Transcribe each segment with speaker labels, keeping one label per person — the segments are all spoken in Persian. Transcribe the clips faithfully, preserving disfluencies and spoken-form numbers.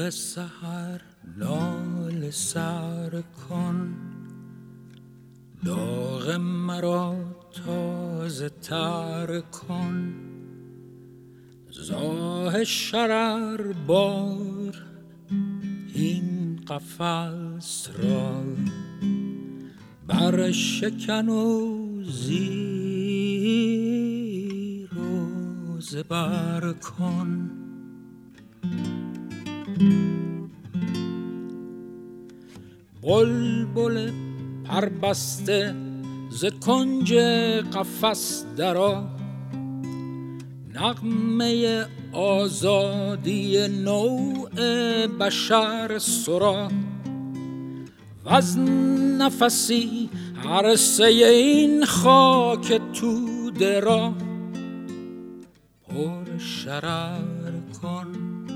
Speaker 1: مرغ سحر ناله سر کن، داغ مرا تازه تر کن. زاه شرر بار این قفس را، بر شکن و زیر و زبر کن. بلبل پربسته ز کنج قفس درآ، نغمه آزادی نوع بشر سرا. وز نفسی عرصه این خاک توده را، پر شرر کن،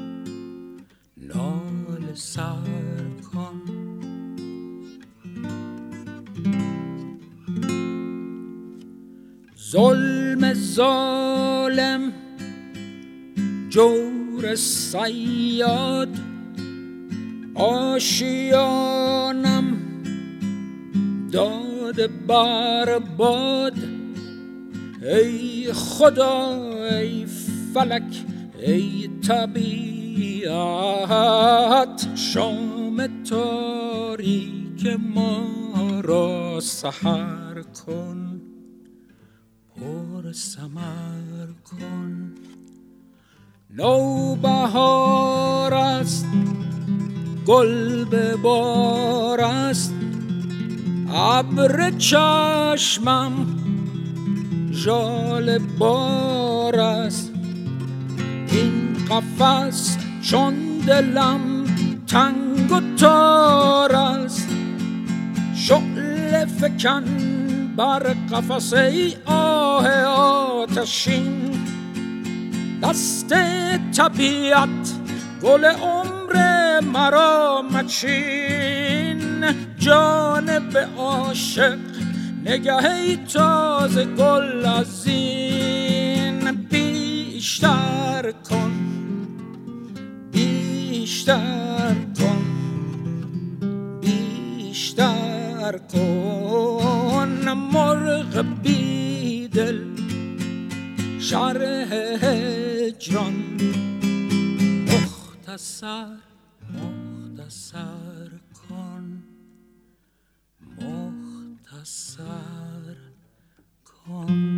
Speaker 1: ناله سر کن. ظلم ظالم جور صیاد، آشیانم داده بر باد. ای خدا ای فلک ای طبیعت، شام تاریک ما را سحر کن، پر ثمر کن. نوبهار است گل به بار است، ابر چشمم ژاله بار است. این قفس چون دلم تنگ و تار است، شعله فکن بر قفس ای آه آتشین. دست طبیعت گل عمر مرا مچین، جانب عاشق نگه ای تازه گل از این. بیشتر کن بیشتر کن بیشتر کن، مرغ بیدل شرح هجران. مختصر مختصر کن، مختصر کن.